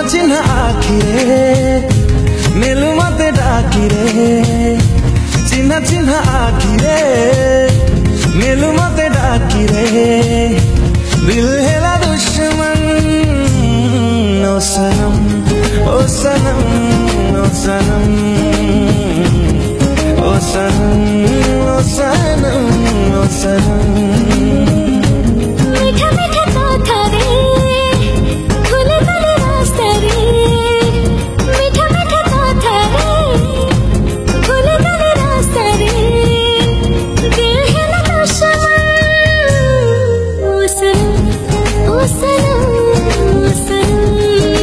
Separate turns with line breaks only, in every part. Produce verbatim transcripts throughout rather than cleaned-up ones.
चिन्ह आखिरे मेलु मते डाकिरे चिन्ह चिन्ह आखिरे मेलु मते डाकिरे दिल हेला दुश्मन ओ सनम ओ सनम ओ सनम ओ सनम ओ सनम ओ सनम
मीठा मीठा कथा रे खुले खुले रास्ता रे मीठा मीठा कथा रे खुले खुले रास्ता रे दिल है ना दुश्मन ओ सनम ओ सनम ओ सनम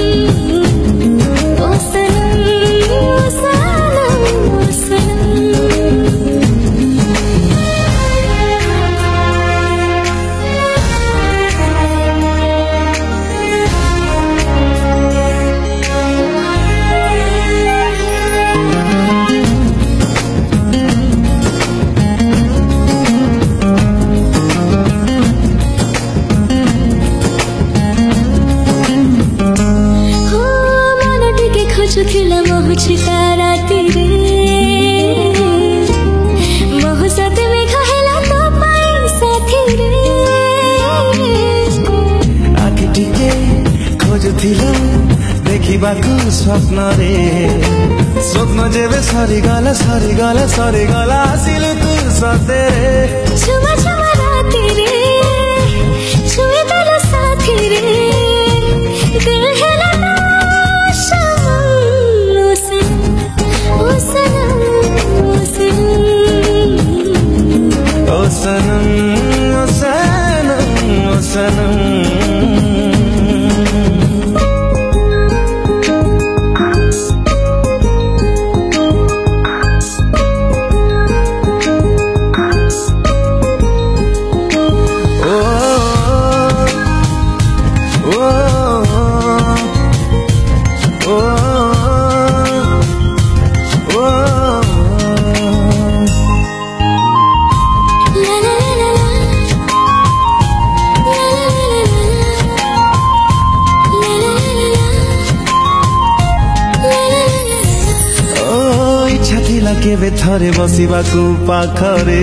ओ सनम ओ सनम ओ सनम खोजुथिला मोह छिपा राति रे मोह सत में कहला तो पाई साथी रे
आखि टिके खोजुथिला देखिबाकु स्वप्न रे स्वप्न जेबे सरी गला सरी गला सरी गला आसिलु तू सतेरे
छुमा छुमा राति रे छुए तेरा साथी रे दिल है ना
ओ सनम ओ सनम ओ सनम केबे थरे बसिबाकु पाखरे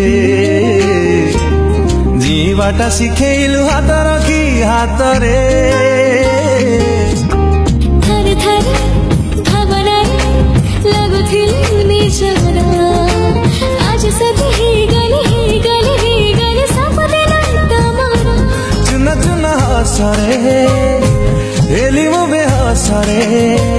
जीवाटा शिखेइलु हात रखी हातरे
थर थर भावनारे लागुथिलु निजरा आज सभी ही गली ही गली ही गली सपदिन तमरा
चुना चुना हसरे हेली मो बेहसरे